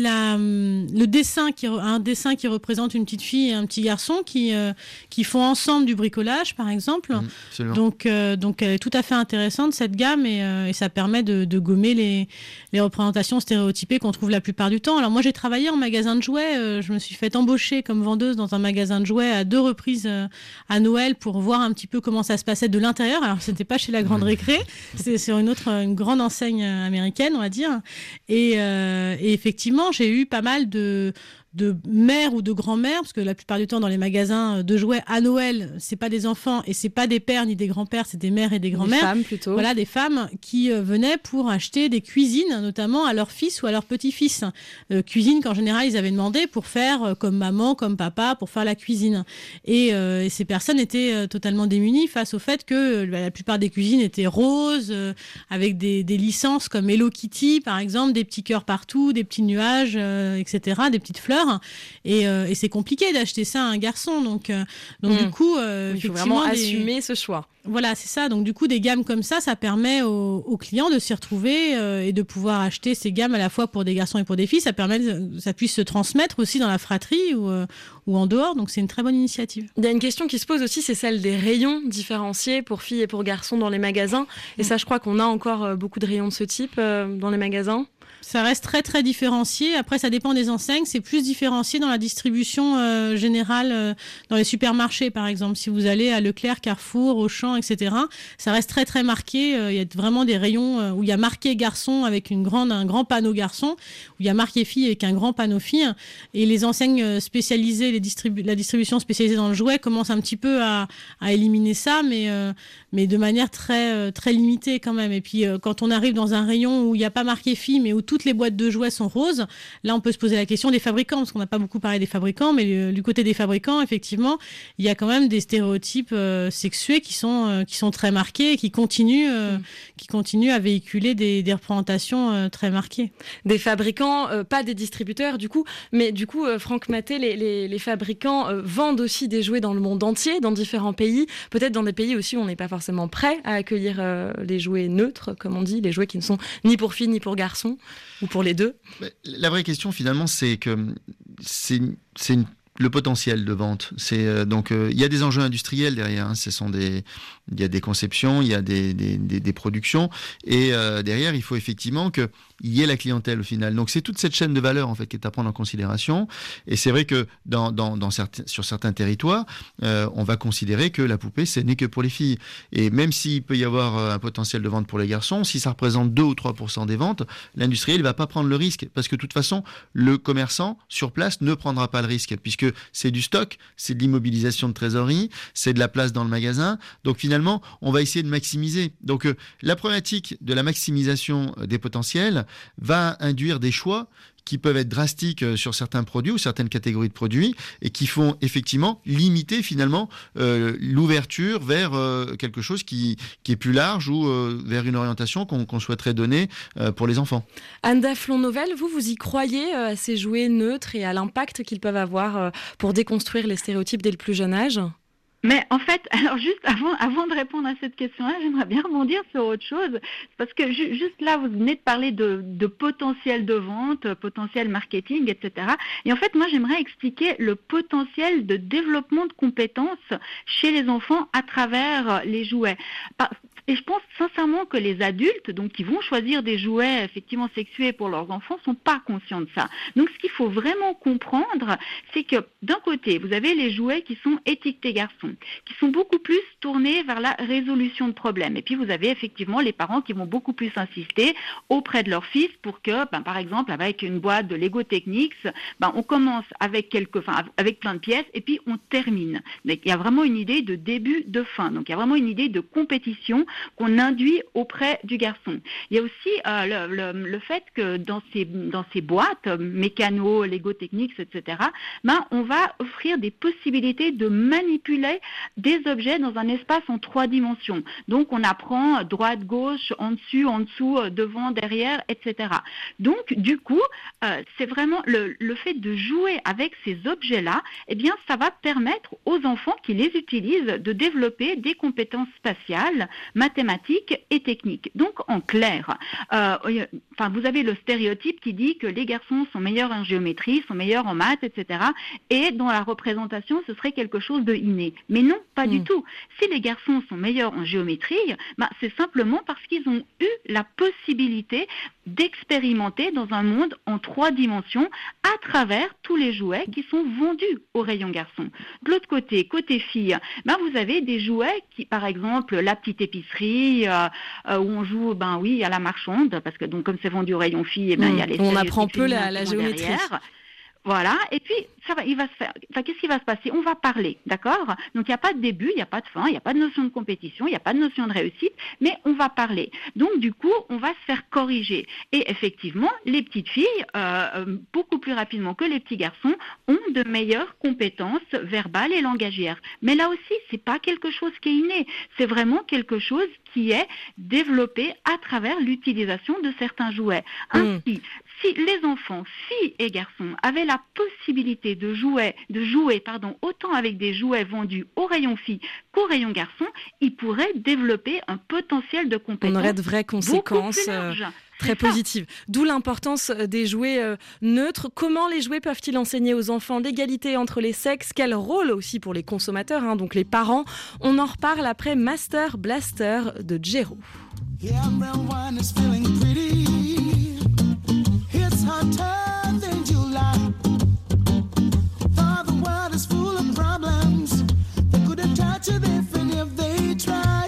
le dessin un dessin qui représente une petite fille et un petit garçon qui font ensemble du bricolage, par exemple. Donc elle est tout à fait intéressante cette gamme et ça permet de gommer les représentations stéréotypées qu'on trouve la plupart du temps. Alors moi j'ai travaillé en magasin de jouets. Je me suis fait embaucher comme vendeuse dans un magasin de jouets à 2 reprises à Noël pour voir un petit peu comment ça se passait de l'intérieur. Alors, c'était pas chez la Grande Récré, c'était sur une grande enseigne américaine, on va dire. Et effectivement, j'ai eu pas mal de mères ou de grand-mères, parce que la plupart du temps dans les magasins de jouets à Noël, c'est pas des enfants et c'est pas des pères ni des grands-pères, c'est des mères et des grand-mères. Des femmes plutôt. Voilà, des femmes qui venaient pour acheter des cuisines, notamment à leur fils ou à leur petit-fils. Cuisine qu'en général ils avaient demandé pour faire comme maman, comme papa, pour faire la cuisine. Et ces personnes étaient totalement démunies face au fait que la plupart des cuisines étaient roses, avec des licences comme Hello Kitty par exemple, des petits cœurs partout, des petits nuages, etc., des petites fleurs. Et c'est compliqué d'acheter ça à un garçon. Donc du coup, il faut vraiment assumer ce choix. Voilà, c'est ça. Donc du coup, des gammes comme ça permet aux clients de s'y retrouver et de pouvoir acheter ces gammes à la fois pour des garçons et pour des filles. Ça permet que ça puisse se transmettre aussi dans la fratrie ou en dehors. Donc c'est une très bonne initiative. Il y a une question qui se pose aussi, c'est celle des rayons différenciés pour filles et pour garçons dans les magasins. Et ça, je crois qu'on a encore beaucoup de rayons de ce type dans les magasins. Ça reste très très différencié. Après, ça dépend des enseignes. C'est plus différencié dans la distribution générale, dans les supermarchés par exemple. Si vous allez à Leclerc, Carrefour, Auchan, etc., ça reste très très marqué. Il y a vraiment des rayons où il y a marqué garçon avec un grand panneau garçon, où il y a marqué fille avec un grand panneau fille. Et les enseignes spécialisées, la distribution spécialisée dans le jouet commence un petit peu à éliminer ça, mais de manière très très limitée quand même. Et puis quand on arrive dans un rayon où il n'y a pas marqué fille, mais où toutes les boîtes de jouets sont roses, là on peut se poser la question des fabricants, parce qu'on n'a pas beaucoup parlé des fabricants, mais du côté des fabricants, effectivement, il y a quand même des stéréotypes sexués qui sont très marqués et qui continuent à véhiculer des représentations très marquées. Des fabricants, pas des distributeurs du coup, mais du coup, Franck Maté, les fabricants vendent aussi des jouets dans le monde entier, dans différents pays, peut-être dans des pays aussi où on n'est pas forcément prêt à accueillir les jouets neutres, comme on dit, les jouets qui ne sont ni pour filles ni pour garçons, ou pour les deux. La vraie question finalement, c'est que le potentiel de vente. Il y a des enjeux industriels derrière. Il y a des conceptions, il y a des productions, et derrière, il faut effectivement qu'il y ait la clientèle au final. Donc c'est toute cette chaîne de valeur en fait qui est à prendre en considération. Et c'est vrai que sur certains territoires, on va considérer que la poupée ce n'est que pour les filles. Et même s'il peut y avoir un potentiel de vente pour les garçons, si ça représente 2 ou 3% des ventes, l'industriel ne va pas prendre le risque, parce que de toute façon, le commerçant sur place ne prendra pas le risque, puisque c'est du stock, c'est de l'immobilisation de trésorerie, c'est de la place dans le magasin. Donc finalement, on va essayer de maximiser. Donc la problématique de la maximisation des potentiels va induire des choix qui peuvent être drastiques sur certains produits ou certaines catégories de produits, et qui font effectivement limiter finalement l'ouverture vers quelque chose qui est plus large, ou vers une orientation qu'on souhaiterait donner pour les enfants. Anne Daflon-Novel, vous y croyez à ces jouets neutres et à l'impact qu'ils peuvent avoir pour déconstruire les stéréotypes dès le plus jeune âge ? Mais en fait, alors juste avant de répondre à cette question-là, j'aimerais bien rebondir sur autre chose, parce que juste là, vous venez de parler de potentiel de vente, potentiel marketing, etc. Et en fait, moi, j'aimerais expliquer le potentiel de développement de compétences chez les enfants à travers les jouets. Et je pense sincèrement que les adultes, donc qui vont choisir des jouets effectivement sexués pour leurs enfants, sont pas conscients de ça. Donc ce qu'il faut vraiment comprendre, c'est que d'un côté, vous avez les jouets qui sont étiquetés garçons, qui sont beaucoup plus tournés vers la résolution de problèmes. Et puis vous avez effectivement les parents qui vont beaucoup plus insister auprès de leur fils pour que, par exemple, avec une boîte de Lego Technics, on commence avec plein de pièces et puis on termine. Donc il y a vraiment une idée de début, de fin. Donc il y a vraiment une idée de compétition qu'on induit auprès du garçon. Il y a aussi le fait que dans ces boîtes, mécano, Lego Technics, etc., on va offrir des possibilités de manipuler des objets dans un espace en 3 dimensions. Donc, on apprend droite, gauche, en dessous, devant, derrière, etc. Donc, du coup, c'est vraiment le fait de jouer avec ces objets-là, eh bien, ça va permettre aux enfants qui les utilisent de développer des compétences spatiales, mathématiques et techniques. Donc, en clair, vous avez le stéréotype qui dit que les garçons sont meilleurs en géométrie, sont meilleurs en maths, etc. Et dans la représentation, ce serait quelque chose de inné. Mais non, pas du tout. Si les garçons sont meilleurs en géométrie, c'est simplement parce qu'ils ont eu la possibilité d'expérimenter dans un monde en 3 dimensions à travers tous les jouets qui sont vendus au rayon garçon. De l'autre côté filles, vous avez des jouets qui, par exemple, la petite épicerie où on joue, à la marchande, parce que donc comme c'est vendu au rayon filles, il y a les on apprend peu la géométrie. Derrière. Voilà, et puis il va se faire. Qu'est-ce qui va se passer? On va parler, d'accord? Donc il n'y a pas de début, il n'y a pas de fin, il n'y a pas de notion de compétition, il n'y a pas de notion de réussite, mais on va parler. Donc du coup, on va se faire corriger. Et effectivement, les petites filles, beaucoup plus rapidement que les petits garçons, ont de meilleures compétences verbales et langagières. Mais là aussi, c'est pas quelque chose qui est inné, c'est vraiment quelque chose qui est développé à travers l'utilisation de certains jouets. Ainsi, si les enfants, filles et garçons, avaient la possibilité de jouer autant avec des jouets vendus au rayon filles qu'au rayon garçons, ils pourraient développer un potentiel de compétences. On aurait de vraies conséquences très positives. D'où l'importance des jouets neutres. Comment les jouets peuvent-ils enseigner aux enfants l'égalité entre les sexes? Quel rôle aussi pour les consommateurs, donc les parents? On en reparle après Master Blaster de Jero. Everyone is feeling pretty. It's hotter than July. For the world is full of problems. They couldn't touch it even if they tried.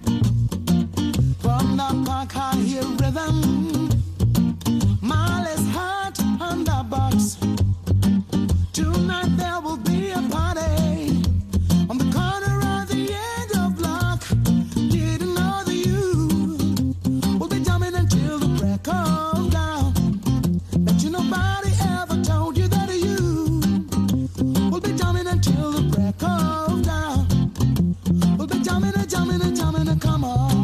From the park, I hear rhythm. Molly's heart on the box. Tonight there will be a party on the corner of the end of block. Didn't know that you will be jumping until the break of dawn. Bet you nobody ever told you that you will be jumping until the break of dawn. We'll be jumping and jumping and jumping and come on.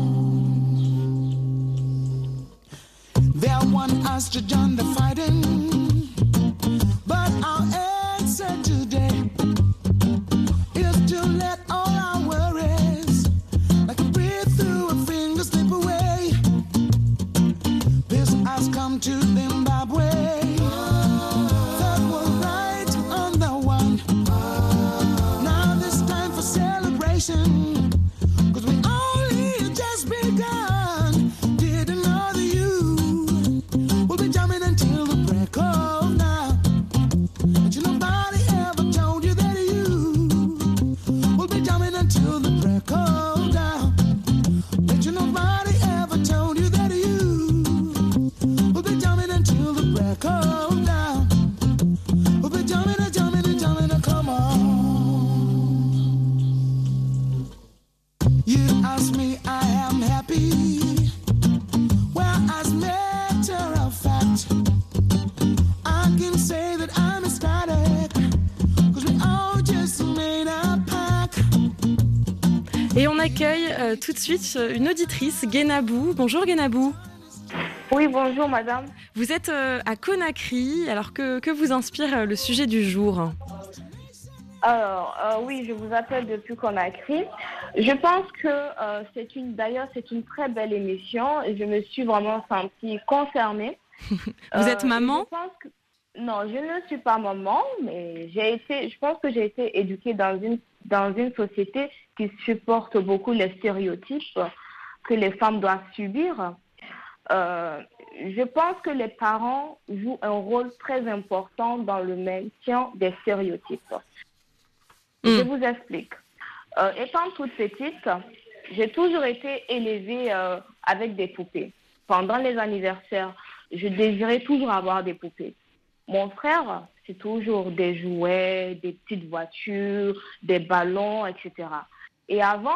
There want us to join the fighting, but our answer today is to let all our worries, like a breath through a finger, slip away. This has come to Zimbabwe. That was right on the one. Now this time for celebration, 'cause we only just begun. Didn't know that you will be jumping until the break of dawn. But you nobody ever told you that you will be jumping until the break of dawn. But you nobody ever told you that you will be jumping until the break of dawn. We'll be jumping and jumping and jumping and come on. You ask me, I am happy. Well, as a matter of fact, I can say that I'm ecstatic, 'cause we all just made a pact. Et on accueille tout de suite une auditrice, Guénabou. Bonjour Guénabou. Oui, bonjour madame. Vous êtes à Conakry, alors que vous inspire le sujet du jour? Alors, oui, je vous appelle depuis Conakry. Je pense que c'est une très belle émission et je me suis vraiment sentie concernée. Vous êtes maman? Non, je ne suis pas maman, mais je pense que j'ai été éduquée dans une société qui supporte beaucoup les stéréotypes que les femmes doivent subir. Je pense que les parents jouent un rôle très important dans le maintien des stéréotypes. Je vous explique. Étant toute petite, j'ai toujours été élevée avec des poupées. Pendant les anniversaires, je désirais toujours avoir des poupées. Mon frère, c'est toujours des jouets, des petites voitures, des ballons, etc. Et avant,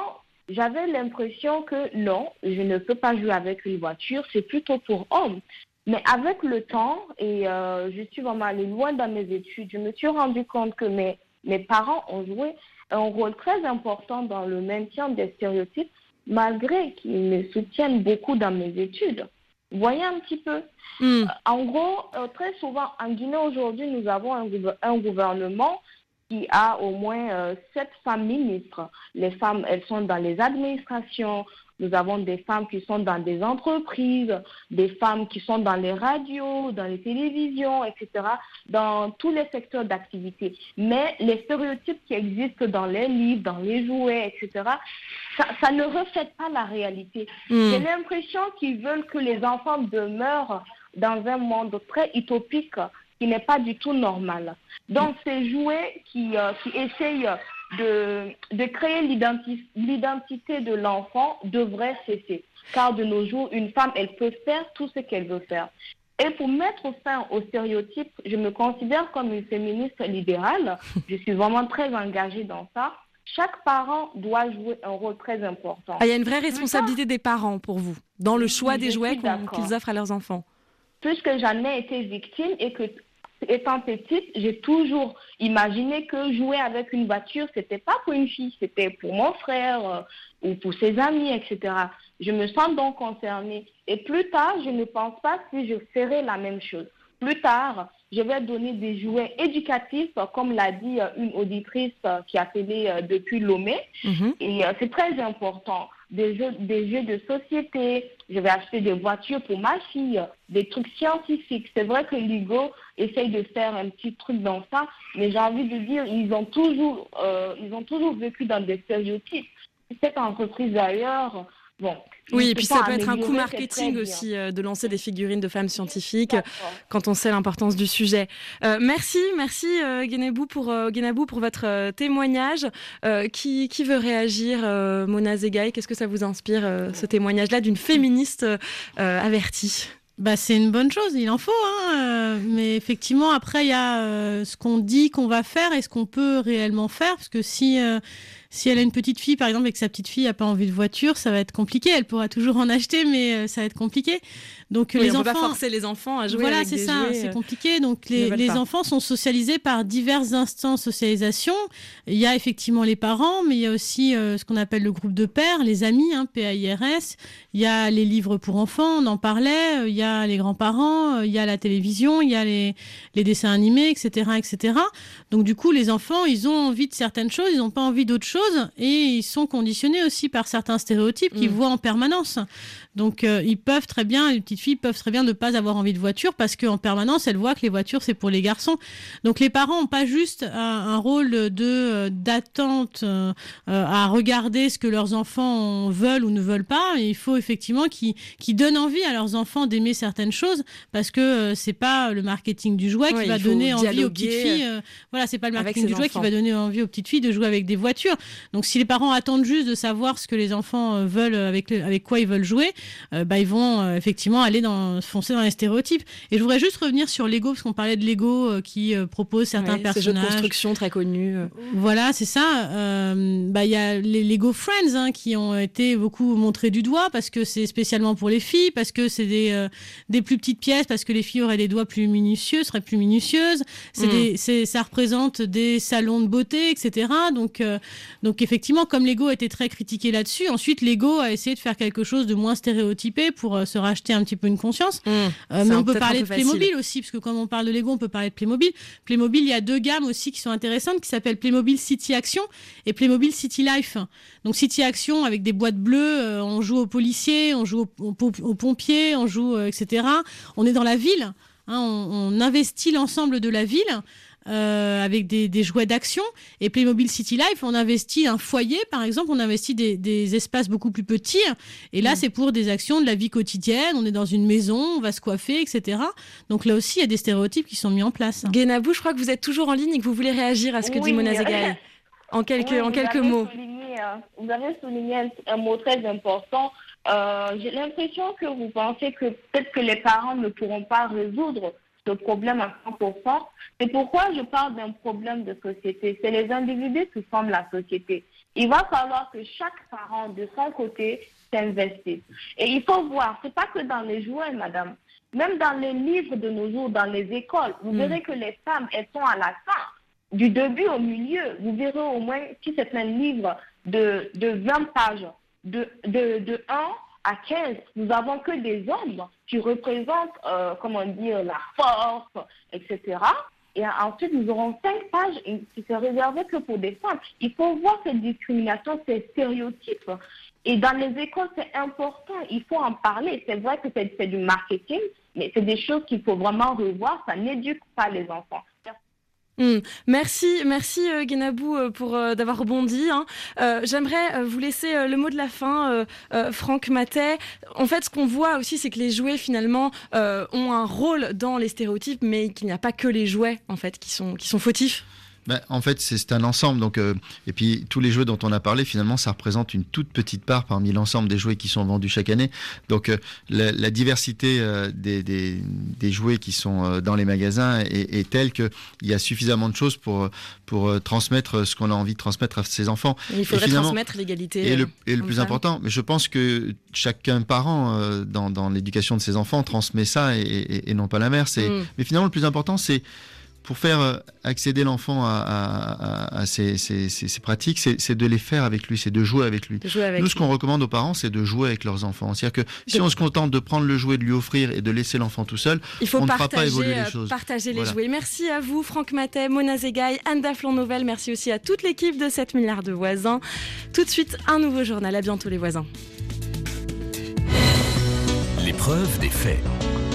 j'avais l'impression que non, je ne peux pas jouer avec une voiture, c'est plutôt pour hommes. Mais avec le temps, et je suis vraiment allée loin dans mes études, je me suis rendu compte que mes parents ont joué un rôle très important dans le maintien des stéréotypes, malgré qu'ils me soutiennent beaucoup dans mes études. Vous voyez un petit peu. En gros, très souvent, en Guinée aujourd'hui, nous avons un gouvernement qui a au moins 7 femmes ministres. Les femmes, elles sont dans les administrations. Nous avons des femmes qui sont dans des entreprises, des femmes qui sont dans les radios, dans les télévisions, etc., dans tous les secteurs d'activité. Mais les stéréotypes qui existent dans les livres, dans les jouets, etc., ça ne reflète pas la réalité. J'ai l'impression qu'ils veulent que les enfants demeurent dans un monde très utopique qui n'est pas du tout normal. Donc, ces jouets qui essayent de créer l'identité de l'enfant devrait cesser. Car de nos jours, une femme, elle peut faire tout ce qu'elle veut faire. Et pour mettre fin aux stéréotypes, je me considère comme une féministe libérale. Je suis vraiment très engagée dans ça. Chaque parent doit jouer un rôle très important. Il y a une vraie responsabilité des parents pour vous, dans le choix des jouets qu'ils offrent à leurs enfants. Puisque j'en ai été victime et que, étant petite, j'ai toujours imaginé que jouer avec une voiture, c'était pas pour une fille, c'était pour mon frère ou pour ses amis, etc. Je me sens donc concernée. Et plus tard, je ne pense pas si je ferai la même chose. Plus tard, je vais donner des jouets éducatifs, comme l'a dit une auditrice qui a appelé depuis Lomé. Et c'est très important. Des jeux de société, je vais acheter des voitures pour ma fille, des trucs scientifiques. C'est vrai que Lego essaye de faire un petit truc dans ça, mais j'ai envie de dire, ils ont toujours vécu dans des stéréotypes. Cette entreprise d'ailleurs, bon. Oui, et puis ça peut être un coup marketing aussi de lancer des figurines de femmes scientifiques quand on sait l'importance du sujet. Merci Guénabou pour votre témoignage. Qui veut réagir, Mona Zegaï? Qu'est-ce que ça vous inspire, ce témoignage-là d'une féministe avertie? C'est une bonne chose, il en faut, mais effectivement, après, il y a ce qu'on dit qu'on va faire et ce qu'on peut réellement faire, parce que si elle a une petite fille, par exemple, et que sa petite fille n'a pas envie de voiture, ça va être compliqué. Elle pourra toujours en acheter, mais ça va être compliqué. Donc les enfants, on ne peut pas forcer les enfants à jouer avec des jouets. Voilà, c'est ça, c'est compliqué. Donc les enfants sont socialisés par divers instants de socialisation. Il y a effectivement les parents, mais il y a aussi ce qu'on appelle le groupe de pairs, les amis, PAIRS. Il y a les livres pour enfants, on en parlait. Il y a les grands-parents, il y a la télévision, il y a les dessins animés, etc., etc. Donc du coup, les enfants, ils ont envie de certaines choses, ils n'ont pas envie d'autres choses, et ils sont conditionnés aussi par certains stéréotypes qu'ils voient en permanence. Donc les petites filles peuvent très bien ne pas avoir envie de voiture parce qu'en permanence elles voient que les voitures c'est pour les garçons. Donc les parents n'ont pas juste un rôle d'attente à regarder ce que leurs enfants veulent ou ne veulent pas. Et il faut effectivement qu'ils donnent envie à leurs enfants d'aimer certaines choses, parce que c'est pas le marketing du jouet qui va donner envie aux petites filles. C'est pas le marketing du jouet qui va donner envie aux petites filles de jouer avec des voitures. Donc si les parents attendent juste de savoir ce que les enfants veulent, avec quoi ils veulent jouer, ils vont effectivement aller foncer dans les stéréotypes. Et je voudrais juste revenir sur Lego, parce qu'on parlait de Lego qui propose certains personnages. Ces jeux de construction très connus. Voilà, c'est ça. Il y a les Lego Friends qui ont été beaucoup montrés du doigt, parce que c'est spécialement pour les filles, parce que c'est des plus petites pièces, parce que les filles auraient des doigts plus minutieux, seraient plus minutieuses. Ça représente des salons de beauté, etc. Donc effectivement, comme Lego a été très critiqué là-dessus, ensuite Lego a essayé de faire quelque chose de moins stéréotypé pour se racheter un petit peu une conscience. Mais on peut parler de Playmobil aussi, parce que quand on parle de Lego, on peut parler de Playmobil. Playmobil, il y a 2 gammes aussi qui sont intéressantes, qui s'appellent Playmobil City Action et Playmobil City Life. Donc City Action, avec des boîtes bleues, on joue aux policiers, on joue aux pompiers, on joue, etc. On est dans la ville, on investit l'ensemble de la ville. Avec des jouets d'action. Et Playmobil City Life, on investit un foyer, par exemple, on investit des espaces beaucoup plus petits. Et là, c'est pour des actions de la vie quotidienne. On est dans une maison, on va se coiffer, etc. Donc là aussi, il y a des stéréotypes qui sont mis en place. Guénabou, je crois que vous êtes toujours en ligne et que vous voulez réagir à ce que dit Mona Zegaï. En quelques mots. Vous avez souligné un mot très important. J'ai l'impression que vous pensez que peut-être que les parents ne pourront pas résoudre ce problème à 100%. C'est pourquoi je parle d'un problème de société. C'est les individus qui forment la société. Il va falloir que chaque parent, de son côté, s'investisse. Et il faut voir, c'est pas que dans les jouets, madame. Même dans les livres de nos jours, dans les écoles, vous verrez que les femmes, elles sont à la fin. Du début au milieu, vous verrez au moins, si c'est un livre de 20 pages, de 1 à 15, nous avons que des hommes qui représentent, la force, etc. Et ensuite, nous aurons 5 pages qui sont réservées que pour des femmes. Il faut voir cette discrimination, ces stéréotypes. Et dans les écoles, c'est important, il faut en parler. C'est vrai que c'est du marketing, mais c'est des choses qu'il faut vraiment revoir. Ça n'éduque pas les enfants. Merci Guénabou pour d'avoir rebondi. J'aimerais vous laisser le mot de la fin, Franck Mathey. En fait, ce qu'on voit aussi, c'est que les jouets finalement ont un rôle dans les stéréotypes, mais qu'il n'y a pas que les jouets en fait qui sont fautifs. En fait, c'est un ensemble. Donc, et puis, tous les jouets dont on a parlé, finalement, ça représente une toute petite part parmi l'ensemble des jouets qui sont vendus chaque année. Donc, la diversité des jouets qui sont dans les magasins est telle qu'il y a suffisamment de choses pour transmettre ce qu'on a envie de transmettre à ses enfants. Il faudrait transmettre l'égalité. Et le plus important, mais je pense que chacun parent, dans l'éducation de ses enfants, transmet ça et non pas la mère. Mais finalement, le plus important, c'est pour faire accéder l'enfant à ces pratiques, c'est de les faire avec lui, c'est de jouer avec lui. Nous, ce qu'on recommande aux parents, c'est de jouer avec leurs enfants. C'est-à-dire que si on se contente de prendre le jouet, de lui offrir et de laisser l'enfant tout seul, on ne fera pas évoluer les choses. Partager les jouets. Merci à vous, Franck Mathey, Mona Zegaï, Anne Daflon-Novel. Merci aussi à toute l'équipe de 7 milliards de voisins. Tout de suite, un nouveau journal. À bientôt les voisins. L'épreuve des faits.